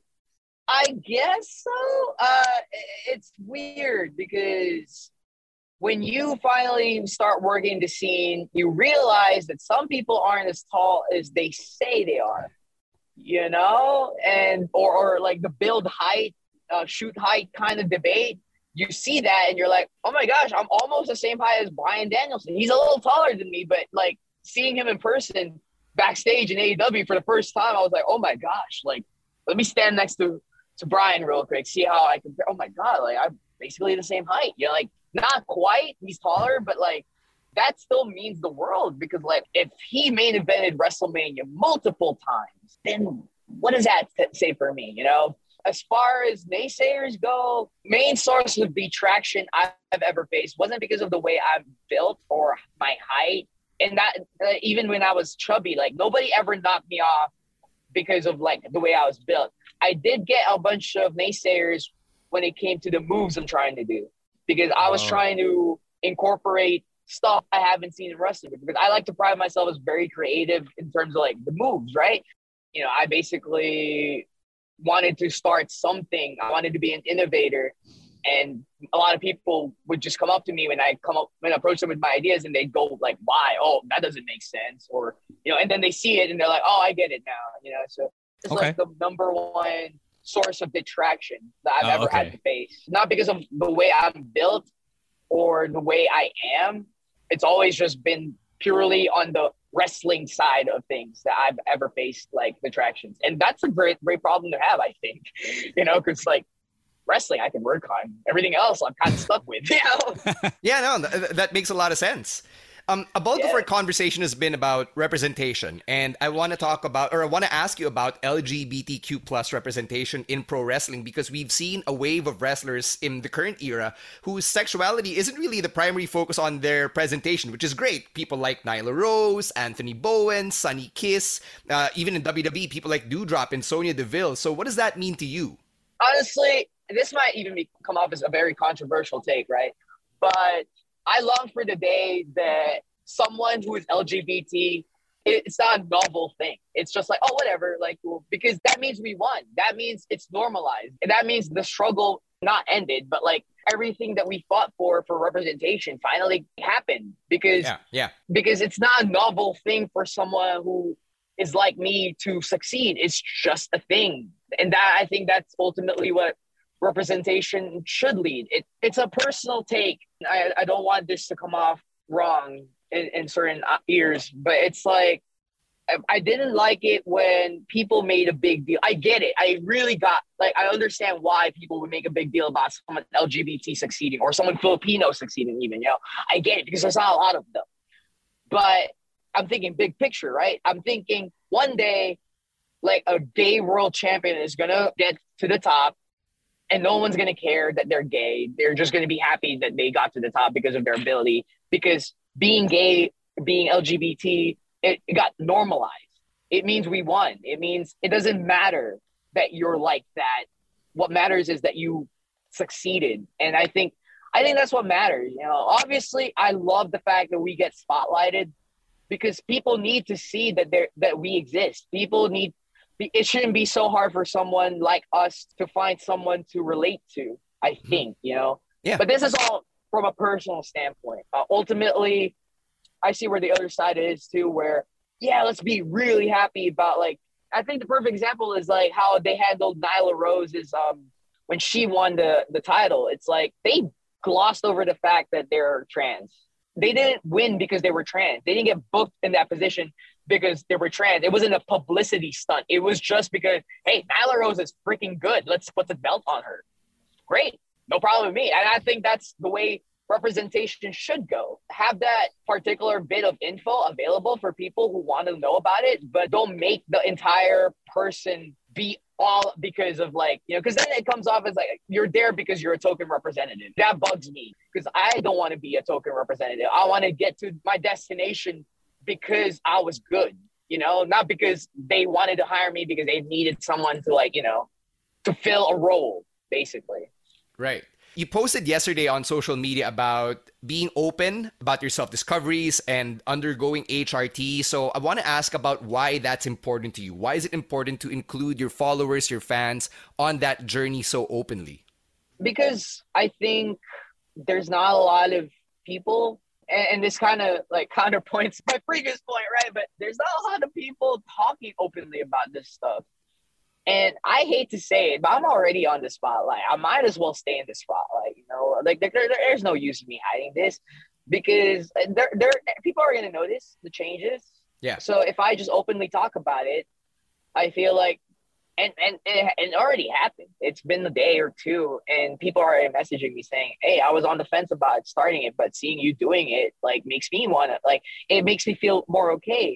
I guess so. Uh, it's weird because when you finally start working the scene, you realize that some people aren't as tall as they say they are, you know, and or, or like the build height, uh, shoot height kind of debate. You see that and you're like, oh my gosh, I'm almost the same height as Bryan Danielson. He's a little taller than me, but like seeing him in person backstage in A E W for the first time, I was like, oh my gosh, like let me stand next to to Bryan real quick, see how I compare. Oh my God, like I'm basically the same height. You know, like not quite, he's taller, but like that still means the world because like if he main evented WrestleMania multiple times, then what does that say for me? You know, as far as naysayers go, main source of detraction I've ever faced wasn't because of the way I'm built or my height. And that uh, even when I was chubby, like nobody ever knocked me off because of like the way I was built. I did get a bunch of naysayers when it came to the moves I'm trying to do because I was oh. trying to incorporate stuff I haven't seen in wrestling because I like to pride myself as very creative in terms of like the moves, right? You know, I basically wanted to start something. I wanted to be an innovator, and a lot of people would just come up to me when I come up, when I approach them with my ideas, and they'd go like, why? Oh, that doesn't make sense. Or, you know, and then they see it and they're like, oh, I get it now, you know? So it's okay. like the number one source of detraction that I've oh, ever okay. had to face. Not because of the way I'm built or the way I am. It's always just been purely on the wrestling side of things that I've ever faced, like detractions. And that's a great, great problem to have, I think, you know, because like wrestling, I can work on. Everything else I'm kind of stuck with, you know? Yeah, no, th- that makes a lot of sense. Um, a bulk yeah. of our conversation has been about representation, and I want to talk about, or I want to ask you about L G B T Q plus representation in pro wrestling, because we've seen a wave of wrestlers in the current era whose sexuality isn't really the primary focus on their presentation, which is great. People like Nyla Rose, Anthony Bowen, Sonny Kiss, uh, even in W W E, people like Doudrop and Sonya Deville. So what does that mean to you? Honestly, this might even be, come off as a very controversial take, right? But I long for the day that someone who is L G B T, it's not a novel thing. It's just like, oh, whatever, like, because that means we won. That means it's normalized. And that means the struggle not ended, but like everything that we fought for, for representation finally happened because, yeah, yeah. because it's not a novel thing for someone who is like me to succeed. It's just a thing. And that, I think that's ultimately what representation should lead. It, it's a personal take. I, I don't want this to come off wrong in, in certain ears, but it's like, I, I didn't like it when people made a big deal. I get it. I really got, like, I understand why people would make a big deal about someone L G B T succeeding or someone Filipino succeeding even, you know, I get it because there's not a lot of them. But I'm thinking big picture, right? I'm thinking one day, like a gay world champion is going to get to the top, and no one's going to care that they're gay. They're just going to be happy that they got to the top because of their ability. Because being gay, being L G B T, it, it got normalized. It means we won. It means it doesn't matter that you're like that. What matters is that you succeeded. And I think I think that's what matters. You know, obviously, I love the fact that we get spotlighted because people need to see that there that we exist. People need, it shouldn't be so hard for someone like us to find someone to relate to, I think, you know? Yeah. But this is all from a personal standpoint. Uh, ultimately, I see where the other side is too, where, yeah, let's be really happy about, like, I think the perfect example is like how they handled Nyla Rose's um when she won the, the title. It's like they glossed over the fact that they're trans. They didn't win because they were trans. They didn't get booked in that position because they were trans. It wasn't a publicity stunt. It was just because, hey, Nyla Rose is freaking good. Let's put the belt on her. Great. No problem with me. And I think that's the way representation should go. Have that particular bit of info available for people who want to know about it, but don't make the entire person be all because of, like, you know, because then it comes off as like you're there because you're a token representative. That bugs me because I don't want to be a token representative. I want to get to my destination because I was good, you know, not because they wanted to hire me because they needed someone to, like, you know, to fill a role, basically. Right. You posted yesterday on social media about being open about your self-discoveries and undergoing H R T. So I want to ask about why that's important to you. Why is it important to include your followers, your fans on that journey so openly? Because I think there's not a lot of people, and, and this kind of like counterpoints my previous point, right? But there's not a lot of people talking openly about this stuff. And I hate to say it, but I'm already on the spotlight. I might as well stay in the spotlight, you know? Like, there, there, there's no use in me hiding this because there, there, people are going to notice the changes. Yeah. So if I just openly talk about it, I feel like, and, and, and it already happened. It's been a day or two, and people are messaging me saying, hey, I was on the fence about starting it, but seeing you doing it, like, makes me want to, like, it makes me feel more okay.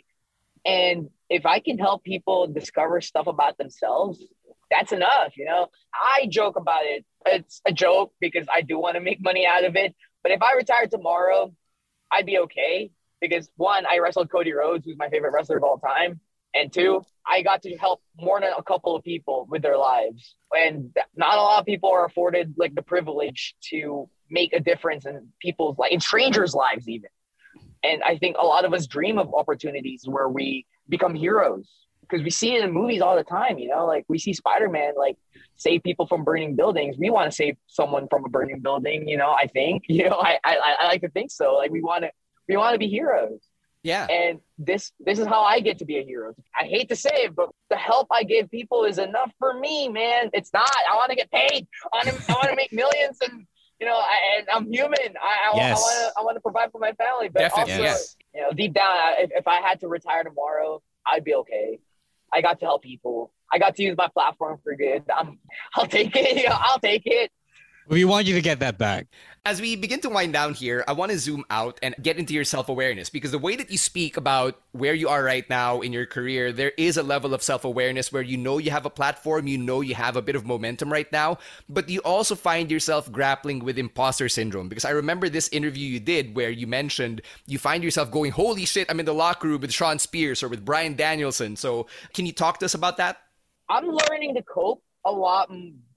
And if I can help people discover stuff about themselves, that's enough, you know? I joke about it. It's a joke because I do want to make money out of it. But if I retired tomorrow, I'd be okay. Because one, I wrestled Cody Rhodes, who's my favorite wrestler of all time. And two, I got to help more than a couple of people with their lives. And not a lot of people are afforded, like, the privilege to make a difference in people's lives, in strangers' lives even. And I think a lot of us dream of opportunities where we become heroes because we see it in movies all the time, you know, like we see Spider-Man, like, save people from burning buildings. We want to save someone from a burning building, you know, I think, you know, I, I, I like to think so. Like, we want to, we want to be heroes. Yeah. And this, this is how I get to be a hero. I hate to say it, but the help I give people is enough for me, man. It's not, I want to get paid. I want to, I want to make millions and, you know, I, and I'm human. I, I, yes. I want to I want to provide for my family. But Definitely, also, yes. you know, deep down, if, if I had to retire tomorrow, I'd be okay. I got to help people. I got to use my platform for good. I'm, I'll take it. You know, I'll take it. We want you to get that back. As we begin to wind down here, I want to zoom out and get into your self-awareness, because the way that you speak about where you are right now in your career, there is a level of self-awareness where you know you have a platform, you know you have a bit of momentum right now, but you also find yourself grappling with imposter syndrome. Because I remember this interview you did where you mentioned you find yourself going, holy shit, I'm in the locker room with Sean Spears or with Bryan Danielson. So can you talk to us about that? I'm learning to cope a lot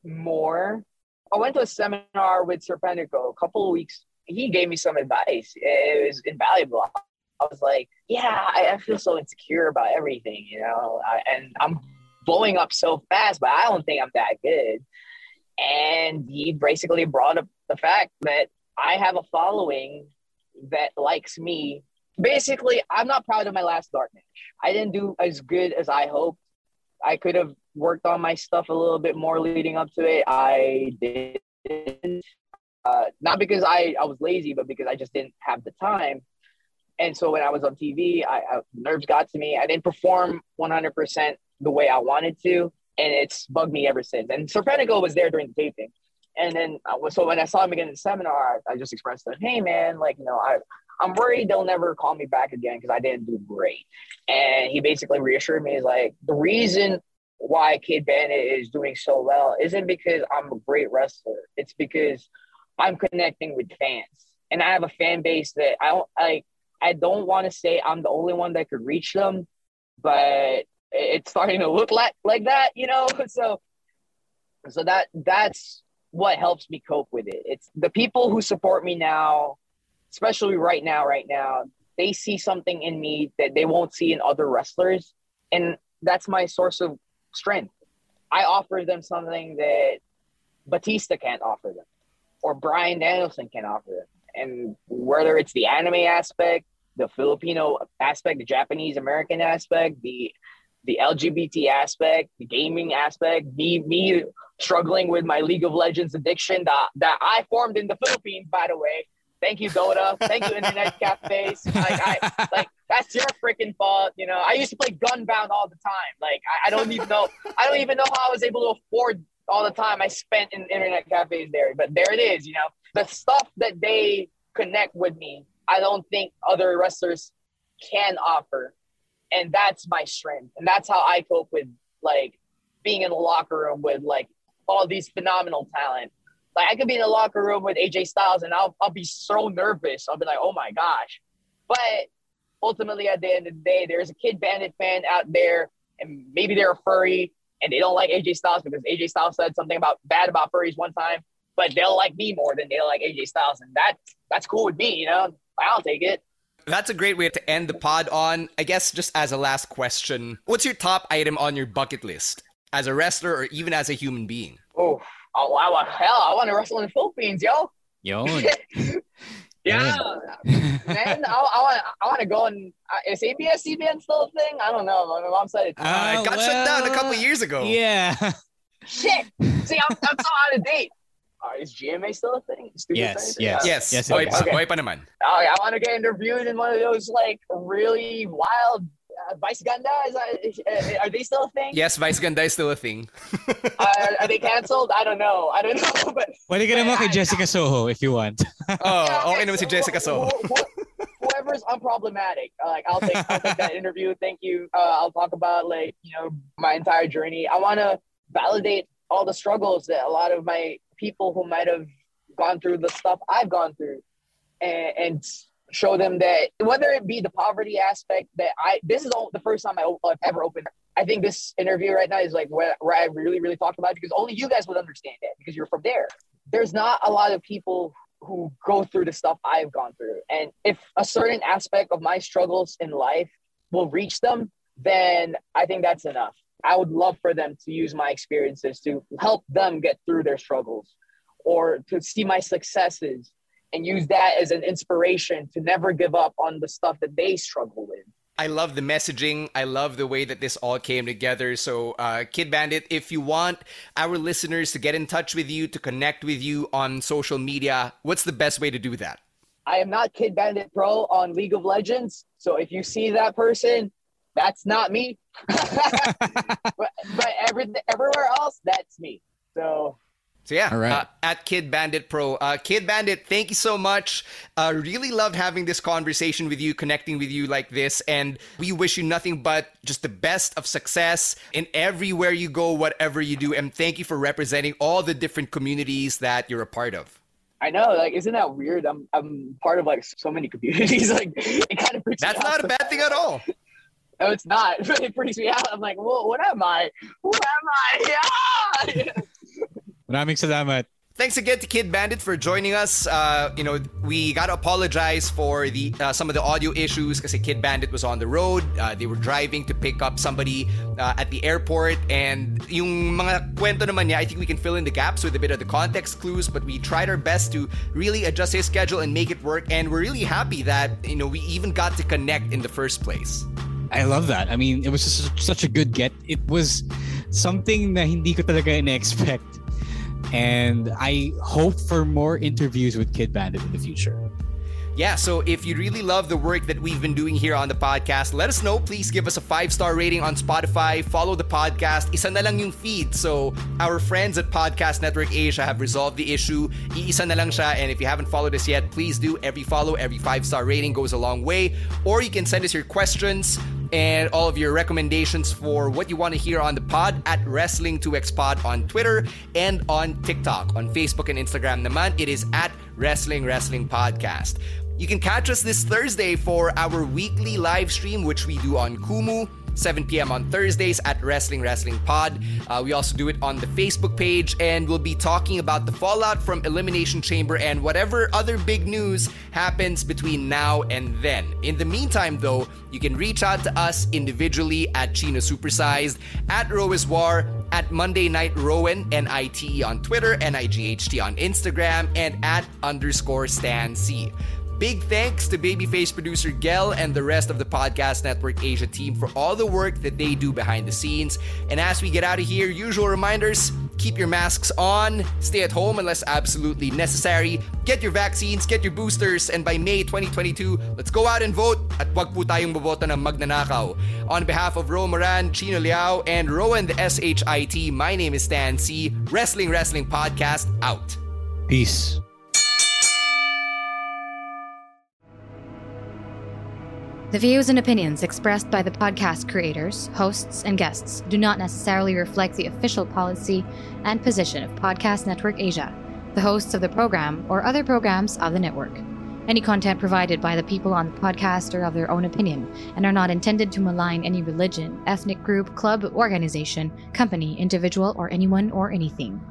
more. I went to a seminar with Serpentico a couple of weeks. He gave me some advice. It was invaluable. I was like, yeah, I, I feel so insecure about everything, you know, I, and I'm blowing up so fast, but I don't think I'm that good. And he basically brought up the fact that I have a following that likes me. Basically, I'm not proud of my last dark match. I didn't do as good as I hoped. I could have worked on my stuff a little bit more leading up to it. I didn't. Uh, not because I, I was lazy, but because I just didn't have the time. And so when I was on T V, I, I nerves got to me. I didn't perform one hundred percent the way I wanted to, and it's bugged me ever since. And Serpentico was there during the taping. And then, uh, so when I saw him again in the seminar, I, I just expressed to him, hey, man, like, you know, I, I'm worried they'll never call me back again because I didn't do great. And he basically reassured me, is like, the reason why Kid Bandit is doing so well isn't because I'm a great wrestler. It's because I'm connecting with fans. And I have a fan base that I don't like. I don't want to say I'm the only one that could reach them, but it's starting to look like, like that, you know? So, so that, that's what helps me cope with it. It's the people who support me now, especially right now, right now, they see something in me that they won't see in other wrestlers. And that's my source of strength. I offer them something that Batista can't offer them, or Bryan Danielson can offer them. And whether it's the anime aspect, the Filipino aspect, the Japanese American aspect, the the L G B T aspect, the gaming aspect, me me struggling with my League of Legends addiction that, that I formed in the Philippines, by the way. Thank you, Dota. Thank you, Internet Cafes. Like, I, like that's your freaking fault. You know, I used to play Gunbound all the time. Like, I, I don't even know. I don't even know how I was able to afford all the time I spent in Internet Cafes there. But there it is. You know, the stuff that they connect with me, I don't think other wrestlers can offer, and that's my strength. And that's how I cope with like being in the locker room with like all these phenomenal talent. Like, I could be in the locker room with A J Styles and I'll I'll be so nervous. I'll be like, oh my gosh. But ultimately, at the end of the day, there's a Kid Bandit fan out there, and maybe they're a furry and they don't like A J Styles because A J Styles said something about bad about furries one time, but they'll like me more than they'll like A J Styles. And that that's cool with me, you know? I'll take it. That's a great way to end the pod on. I guess just as a last question, what's your top item on your bucket list as a wrestler or even as a human being? Oh, oh I want hell, I want to wrestle in the Philippines, yo. Yo. Yeah, man. I, I want I want to go and uh, is A B S C B N still a thing? I don't know. My mom said it. Uh, uh, it got well, shut down a couple years ago. Yeah. Shit. See, I'm, I'm so out of date. Uh, is G M A still a thing? Studio yes, thing? yes, yes, yes. Okay. Okay. Okay. Okay. Oh, I want to get interviewed in one of those like really wild uh, Vice Ganda. Is that, uh, are they still a thing? Yes, Vice Ganda is still a thing. uh, are they canceled? I don't know. I don't know. But pwede ka naman kay Jessica Soho if you want. Oh, yeah, okay, okay naman si Jessica Soho. Whoever's unproblematic, like I'll take I'll take that interview. Thank you. Uh, I'll talk about like you know my entire journey. I want to validate all the struggles that a lot of my people who might have gone through the stuff I've gone through, and, and show them that whether it be the poverty aspect that I, this is the first time I, I've ever opened. I think this interview right now is like where, where I really, really talked about it because only you guys would understand it because you're from there. There's not a lot of people who go through the stuff I've gone through. And if a certain aspect of my struggles in life will reach them, then I think that's enough. I would love for them to use my experiences to help them get through their struggles or to see my successes and use that as an inspiration to never give up on the stuff that they struggle with. I love the messaging. I love the way that this all came together. So, uh, Kid Bandit, if you want our listeners to get in touch with you, to connect with you on social media, what's the best way to do that? I am not Kid Bandit Pro on League of Legends. So if you see that person, that's not me. but but every, everywhere else, that's me. So... So yeah, all right. uh, at Kid Bandit Pro. Uh, Kid Bandit, thank you so much. Uh, really loved having this conversation with you, connecting with you like this. And we wish you nothing but just the best of success in everywhere you go, whatever you do. And thank you for representing all the different communities that you're a part of. I know, like, isn't that weird? I'm I'm part of like so many communities. Like, it kind of freaks me out. That's not a bad thing at all. No, it's not. It freaks me out. I'm like, well, what am I? Who am I? Yeah. Maraming salamat. Thanks again to Kid Bandit for joining us. Uh, you know, we gotta apologize for the uh, some of the audio issues because Kid Bandit was on the road. Uh, they were driving to pick up somebody uh, at the airport, and yung mga kwento naman niya, I think we can fill in the gaps with a bit of the context clues. But we tried our best to really adjust his schedule and make it work. And we're really happy that you know we even got to connect in the first place. I love that. I mean, it was just such a good get. It was something na hindi ko talaga in-expect. And I hope for more interviews with Kid Bandit in the future. Yeah, so if you really love the work that we've been doing here on the podcast, let us know. Please give us a five-star rating on Spotify. Follow the podcast. Isa na lang yung feed. So our friends at Podcast Network Asia have resolved the issue. Iisa na lang siya. And if you haven't followed us yet, please do. Every follow, every five-star rating goes a long way. Or you can send us your questions and all of your recommendations for what you want to hear on the pod at Wrestling two X Pod on Twitter and on TikTok. On Facebook and Instagram naman, it is at Wrestling Wrestling Podcast. You can catch us this Thursday for our weekly live stream, which we do on Kumu. seven p.m. on Thursdays at Wrestling Wrestling Pod. Uh, we also do it on the Facebook page, and we'll be talking about the fallout from Elimination Chamber and whatever other big news happens between now and then. In the meantime, though, you can reach out to us individually at Chino Supersized, at Roiswar, at Monday Night Rowan, N I T E on Twitter, N I G H T on Instagram, and at underscore Stan C. Big thanks to Babyface producer Gel and the rest of the Podcast Network Asia team for all the work that they do behind the scenes. And as we get out of here, usual reminders, keep your masks on, stay at home unless absolutely necessary, get your vaccines, get your boosters, and by May twenty twenty-two, let's go out and vote at wag po tayong boboto ng magnanakaw. On behalf of Ro Moran, Chino Liao, and Rowan the S H I T, my name is Stan C. Wrestling Wrestling Podcast, out. Peace. The views and opinions expressed by the podcast creators, hosts, and guests do not necessarily reflect the official policy and position of Podcast Network Asia, the hosts of the program, or other programs of the network. Any content provided by the people on the podcast are of their own opinion and are not intended to malign any religion, ethnic group, club, organization, company, individual, or anyone or anything.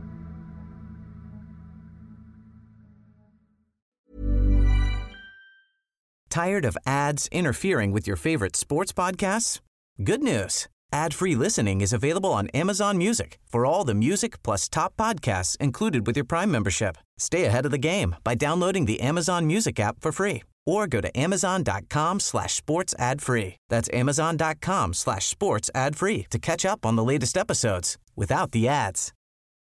Tired of ads interfering with your favorite sports podcasts? Good news. Ad-free listening is available on Amazon Music for all the music plus top podcasts included with your Prime membership. Stay ahead of the game by downloading the Amazon Music app for free or go to amazon.com slash sports ad free. That's amazon.com slash sports ad free to catch up on the latest episodes without the ads.